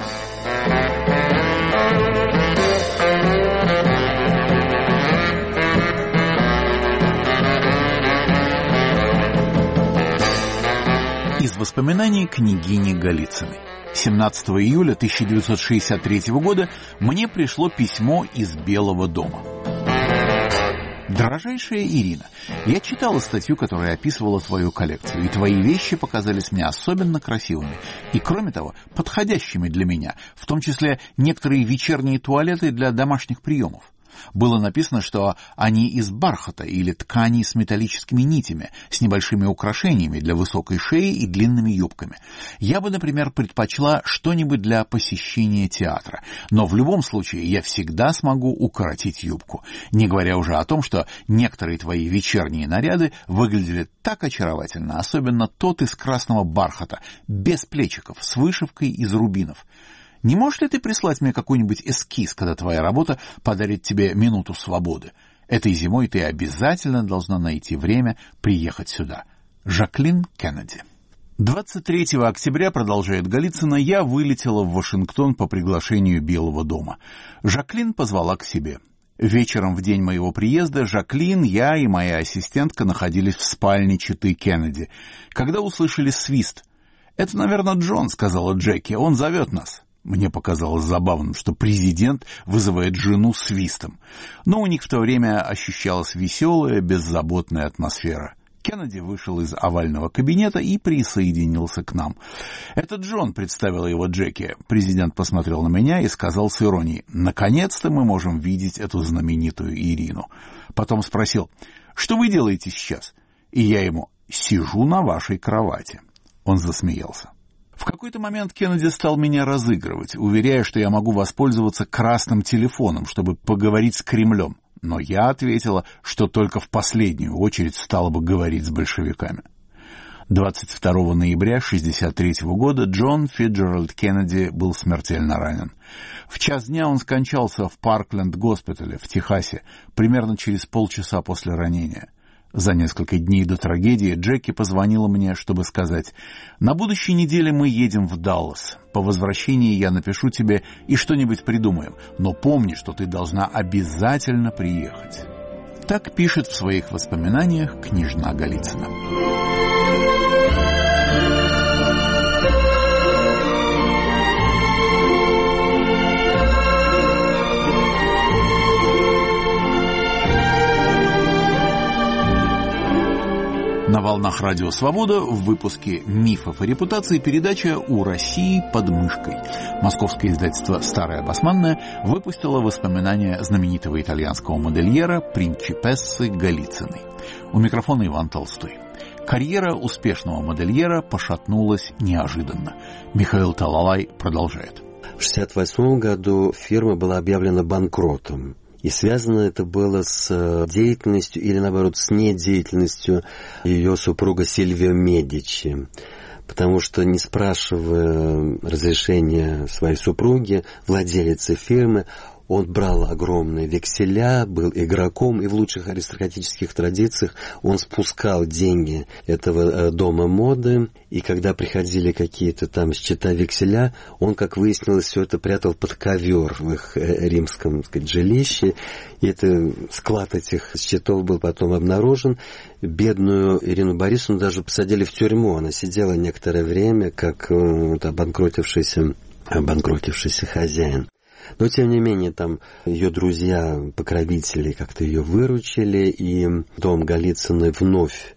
Из воспоминаний княгини Голицыной. 17 июля 1963 года мне пришло письмо из Белого дома. «Дорожайшая Ирина, я читала статью, которая описывала твою коллекцию, и твои вещи показались мне особенно красивыми и, кроме того, подходящими для меня, в том числе некоторые вечерние туалеты для домашних приемов. Было написано, что они из бархата или ткани с металлическими нитями, с небольшими украшениями для высокой шеи и длинными юбками. Я бы, например, предпочла что-нибудь для посещения театра, но в любом случае я всегда смогу укоротить юбку, не говоря уже о том, что некоторые твои вечерние наряды выглядели так очаровательно, особенно тот из красного бархата, без плечиков, с вышивкой из рубинов. Не можешь ли ты прислать мне какой-нибудь эскиз, когда твоя работа подарит тебе минуту свободы? Этой зимой ты обязательно должна найти время приехать сюда. Жаклин Кеннеди». 23 октября, продолжает Голицына, я вылетела в Вашингтон по приглашению Белого дома. Жаклин позвала к себе. Вечером в день моего приезда Жаклин, я и моя ассистентка находились в спальне четы Кеннеди, когда услышали свист. «Это, наверное, Джон», — сказала Джеки, — «он зовет нас». Мне показалось забавным, что президент вызывает жену свистом. Но у них в то время ощущалась веселая, беззаботная атмосфера. Кеннеди вышел из овального кабинета и присоединился к нам. «Это Джон», — представила его Джеки. Президент посмотрел на меня и сказал с иронией: «Наконец-то мы можем видеть эту знаменитую Ирину». Потом спросил: «Что вы делаете сейчас?» И я ему: «Сижу на вашей кровати». Он засмеялся. В какой-то момент Кеннеди стал меня разыгрывать, уверяя, что я могу воспользоваться красным телефоном, чтобы поговорить с Кремлем. Но я ответила, что только в последнюю очередь стала бы говорить с большевиками. 22 ноября 1963 года Джон Фитджеральд Кеннеди был смертельно ранен. В час дня он скончался в Паркленд-госпитале в Техасе, примерно через полчаса после ранения. За несколько дней до трагедии Джеки позвонила мне, чтобы сказать: «На будущей неделе мы едем в Даллас. По возвращении я напишу тебе и что-нибудь придумаем, но помни, что ты должна обязательно приехать». Так пишет в своих воспоминаниях княжна Голицына. На волнах Радио Свобода в выпуске «Мифов и репутации» передача «У России под мышкой». Московское издательство «Старая Басманная» выпустило воспоминания знаменитого итальянского модельера принчипессы Голицыной. У микрофона Иван Толстой. Карьера успешного модельера пошатнулась неожиданно. Михаил Талалай продолжает. В 1968 году фирма была объявлена банкротом. И связано это было с деятельностью или, наоборот, с недеятельностью ее супруга Сильвио Медичи. Потому что, не спрашивая разрешения своей супруги, владелицы фирмы, он брал огромные векселя, был игроком, и в лучших аристократических традициях он спускал деньги этого дома моды, и когда приходили какие-то там счета векселя, он, как выяснилось, все это прятал под ковер в их римском, так сказать, жилище, и склад этих счетов был потом обнаружен. Бедную Ирину Борисовну даже посадили в тюрьму, она сидела некоторое время как обанкротившийся хозяин. Но, тем не менее, там ее друзья, покровители как-то ее выручили, и дом Голицыной вновь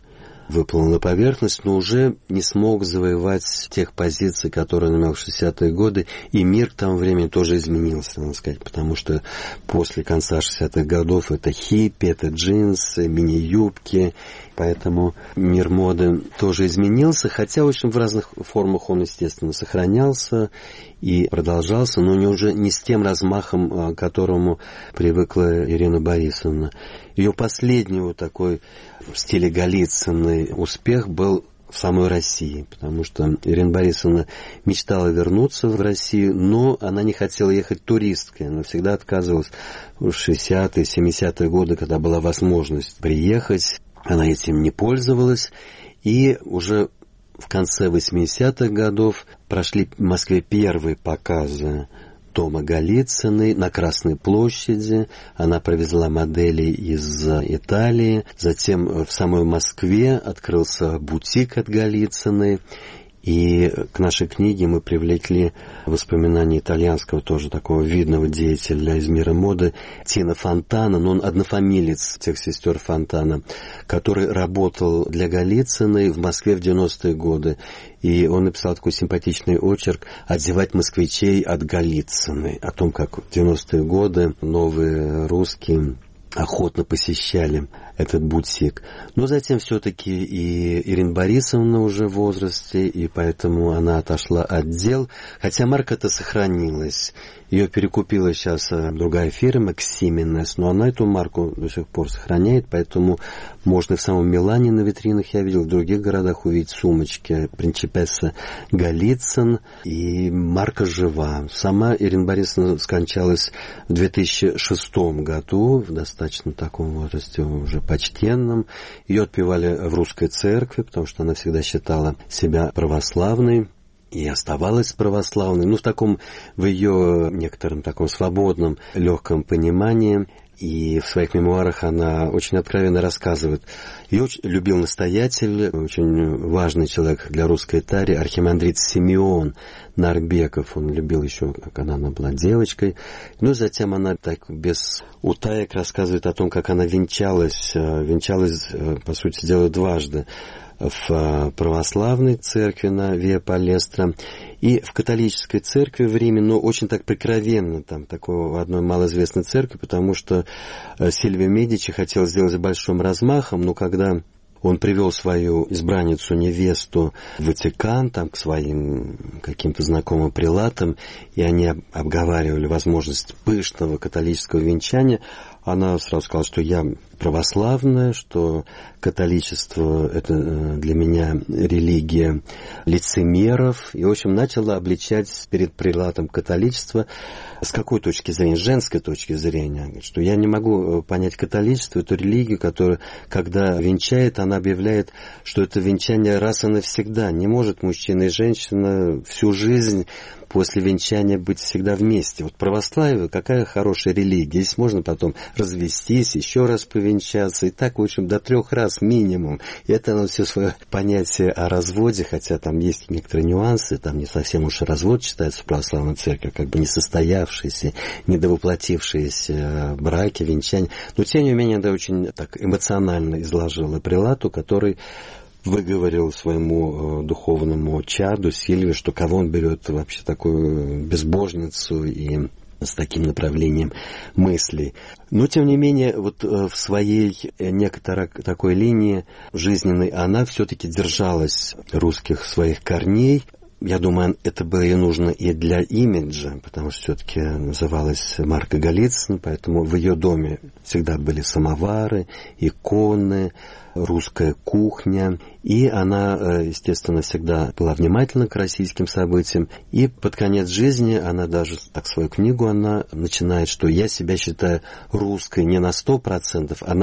выплыл на поверхность, но уже не смог завоевать тех позиций, которые он имел в 60-е годы, и мир к тому времени тоже изменился, надо сказать, потому что после конца 60-х годов это хиппи, это джинсы, мини-юбки, поэтому мир моды тоже изменился, хотя очень в разных формах он, естественно, сохранялся и продолжался, но уже не с тем размахом, к которому привыкла Ирина Борисовна. Ее последний вот такой в стиле Голицыной успех был в самой России, потому что Ирина Борисовна мечтала вернуться в Россию, но она не хотела ехать туристкой, она всегда отказывалась в 60-е, 70-е годы, когда была возможность приехать, она этим не пользовалась, и уже в конце 80-х годов прошли в Москве первые показы дома Голицыной на Красной площади. Она привезла модели из Италии. Затем в самой Москве открылся бутик от Голицыной. И к нашей книге мы привлекли воспоминания итальянского тоже такого видного деятеля из мира моды Тино Фонтана, но он однофамилец тех сестер Фонтана, который работал для Голицыной в Москве в 90-е годы. И он написал такой симпатичный очерк «Одевать москвичей от Голицыной», о том, как в 90-е годы новые русские охотно посещали этот бутик. Но затем все-таки и Ирина Борисовна уже в возрасте, и поэтому она отошла от дел, хотя марка-то сохранилась. Ее перекупила сейчас другая фирма, Ксименес, но она эту марку до сих пор сохраняет, поэтому можно в самом Милане на витринах, я видел, в других городах увидеть сумочки Принчипесса Голицын, и марка жива. Сама Ирина Борисовна скончалась в 2006 году, в достаточно таком возрасте, уже почтенном. Ее отпевали в русской церкви, потому что она всегда считала себя православной и оставалась православной, ну, в ее некотором таком свободном, легком понимании. И в своих мемуарах она очень откровенно рассказывает. Ее очень любил настоятель, очень важный человек для русской тари, архимандрит Симеон Нарбеков. Он любил еще, когда она была девочкой. Ну, затем она так без утаек рассказывает о том, как она венчалась, по сути дела, дважды. В православной церкви на Виа Палестра и в католической церкви в Риме, но очень так прикровенно, там такой в одной малоизвестной церкви, потому что Сильвио Медичи хотел сделать с большим размахом, но когда он привел свою избранницу, невесту в Ватикан, там, к своим каким-то знакомым прелатам, и они обговаривали возможность пышного католического венчания, она сразу сказала, что я православная, что католичество – это для меня религия лицемеров. И, в общем, начала обличать перед прелатом католичество с какой точки зрения? С женской точки зрения. Говорит, что я не могу понять католичество, эту религию, которая, когда венчает, она объявляет, что это венчание раз и навсегда. Не может мужчина и женщина всю жизнь после венчания быть всегда вместе. Вот православие, какая хорошая религия. Здесь можно потом развестись, еще раз повенчаться. И так, в общем, до 3 раз минимум. И это оно все свое понятие о разводе, хотя там есть некоторые нюансы, там не совсем уж развод считается в православной церкви, как бы несостоявшиеся, недовоплотившиеся браки, венчания. Но, тем не менее, это очень так эмоционально изложила прелату, который выговорил своему духовному чаду Сильве, что кого он берет вообще такую безбожницу и с таким направлением мыслей. Но, тем не менее, вот в своей некоторой такой линии жизненной она все-таки держалась русских своих корней. Я думаю, это было ей нужно и для имиджа, потому что все-таки называлась марка Голицын, поэтому в ее доме всегда были самовары, иконы, русская кухня. И она, естественно, всегда была внимательна к российским событиям. И под конец жизни она даже, так свою книгу она начинает, что я себя считаю русской не на 100%, а на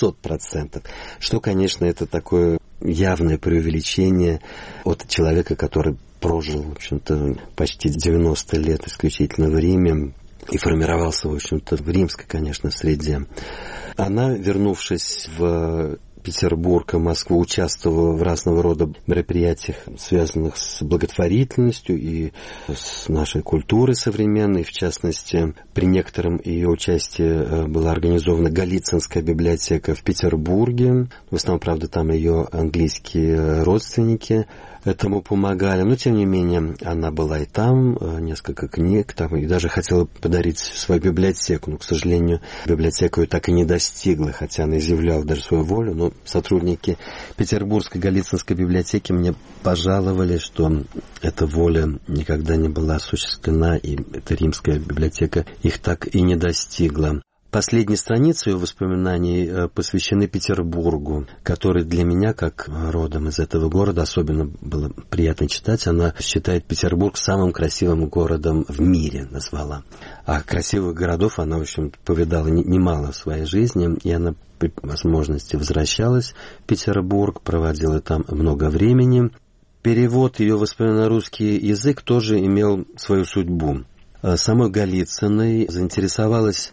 500%. Что, конечно, это такое явное преувеличение от человека, который прожил, в общем-то, почти 90 лет исключительно в Риме и формировался, в общем-то, в римской, конечно, среде. Она, вернувшись в Петербург и Москву участвовала в разного рода мероприятиях, связанных с благотворительностью и с нашей культурой современной. В частности, при некотором ее участии была организована Голицынская библиотека в Петербурге. В основном, правда, там ее английские родственники этому помогали, но тем не менее она была и там, несколько книг, там, и даже хотела подарить свою библиотеку, но, к сожалению, библиотека ее так и не достигла, хотя она изъявляла даже свою волю, но сотрудники Петербургской Голицынской библиотеки мне пожаловали, что эта воля никогда не была осуществлена, и эта римская библиотека их так и не достигла. Последние страницы ее воспоминаний посвящены Петербургу, который для меня, как родом из этого города, особенно было приятно читать. Она считает Петербург самым красивым городом в мире, назвала. А красивых городов она, в общем, повидала немало в своей жизни, и она при возможности возвращалась в Петербург, проводила там много времени. Перевод ее воспоминаний на русский язык тоже имел свою судьбу. Самой Голицыной заинтересовалась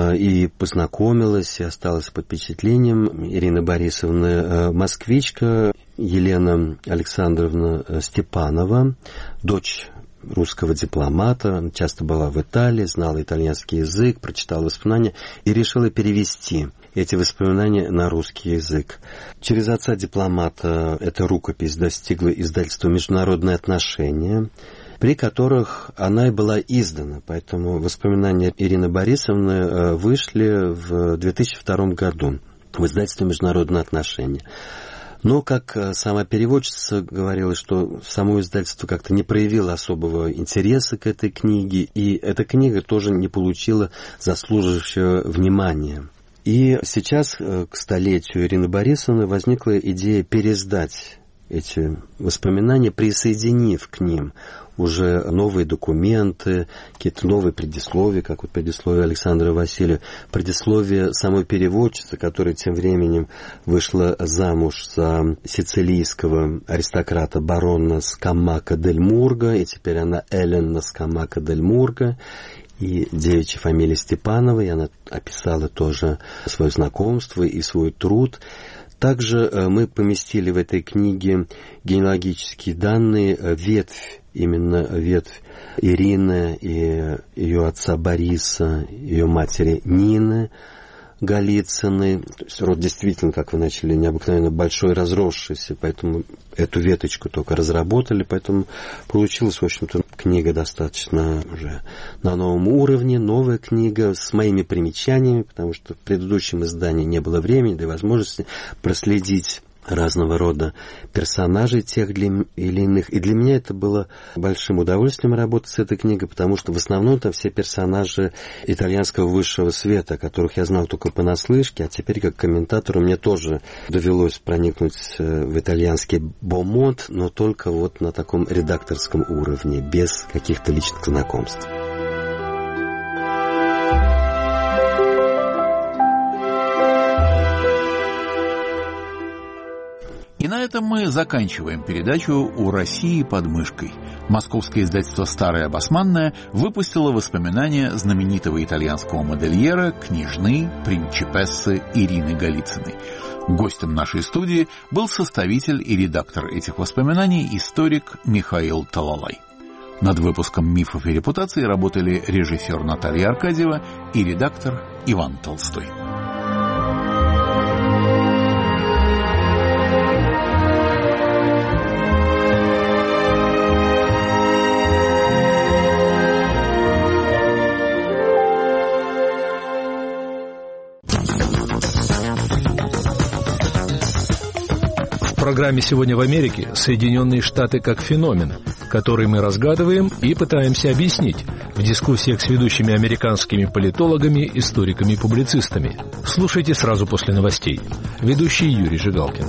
и познакомилась, и осталась под впечатлением Ирины Борисовны москвичка Елена Александровна Степанова, дочь русского дипломата, часто была в Италии, знала итальянский язык, прочитала воспоминания и решила перевести эти воспоминания на русский язык. Через отца дипломата эта рукопись достигла издательства «Международные отношения», при которых она и была издана. Поэтому воспоминания Ирины Борисовны вышли в 2002 году в издательстве «Международные отношения». Но, как сама переводчица говорила, что само издательство как-то не проявило особого интереса к этой книге, и эта книга тоже не получила заслуживающего внимания. И сейчас, к столетию Ирины Борисовны, возникла идея переиздать эти воспоминания, присоединив к ним уже новые документы, какие-то новые предисловия, как вот предисловие Александра Васильева, предисловие самой переводчицы, которая тем временем вышла замуж за сицилийского аристократа барона Скамака дель Мурго, и теперь она Элена Скамака дель Мурго, и девичья фамилия Степанова, и она описала тоже свое знакомство и свой труд. Также мы поместили в этой книге генеалогические данные, именно ветвь Ирины и ее отца Бориса, ее матери Нины Голицыной. То есть род действительно, как вы начали, необыкновенно большой, разросшийся, поэтому эту веточку только разработали, поэтому получилась, в общем-то, книга достаточно уже на новом уровне, новая книга с моими примечаниями, потому что в предыдущем издании не было времени, да и возможности проследить разного рода персонажей тех или иных. И для меня это было большим удовольствием работать с этой книгой, потому что в основном там все персонажи итальянского высшего света, о которых я знал только понаслышке, а теперь как комментатору мне тоже довелось проникнуть в итальянский бомонд, но только вот на таком редакторском уровне, без каких-то личных знакомств. И на этом мы заканчиваем передачу «У России под мышкой». Московское издательство «Старая Басманная» выпустило воспоминания знаменитого итальянского модельера, княжны, принчипессы Ирины Голицыной. Гостем нашей студии был составитель и редактор этих воспоминаний, историк Михаил Талалай. Над выпуском «Мифов и репутаций» работали режиссер Наталья Аркадьева и редактор Иван Толстой. В программе «Сегодня в Америке» Соединенные Штаты как феномен, который мы разгадываем и пытаемся объяснить в дискуссиях с ведущими американскими политологами, историками и публицистами. Слушайте сразу после новостей. Ведущий Юрий Жигалкин.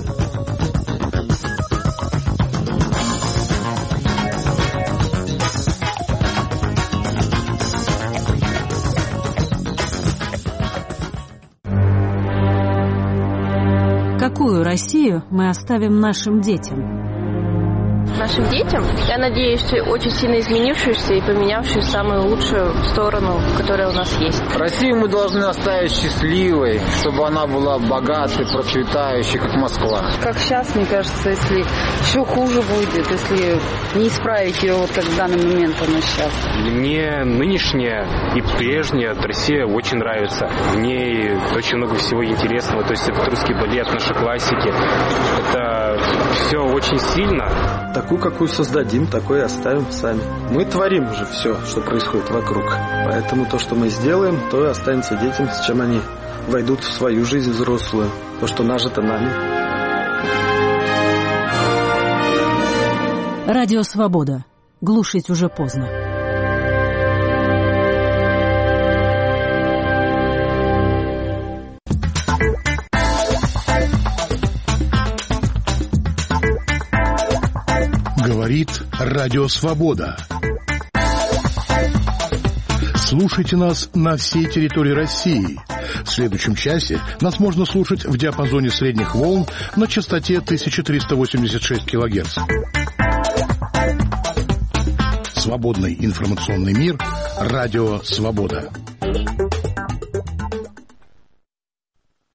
Какую Россию мы оставим нашим детям? нашим детям. Я надеюсь, очень сильно изменившуюся и поменявшуюся в самую лучшую сторону, которая у нас есть. Россию мы должны оставить счастливой, чтобы она была богатой, процветающей, как Москва. Как сейчас, мне кажется, если еще хуже будет, если не исправить ее, вот как в данный момент она сейчас. Мне нынешняя и прежняя Россия очень нравится. В ней очень много всего интересного. То есть этот русский балет, наши классики. Это все очень сильно. Такую, какую создадим, такой и оставим сами. Мы творим уже все, что происходит вокруг. Поэтому то, что мы сделаем, то и останется детям, с чем они войдут в свою жизнь взрослую. То, что нажито нами. Радио «Свобода». Глушить уже поздно. Говорит Радио «Свобода». Слушайте нас на всей территории России. В следующем часе нас можно слушать в диапазоне средних волн на частоте 1386 кГц. Свободный информационный мир. Радио «Свобода».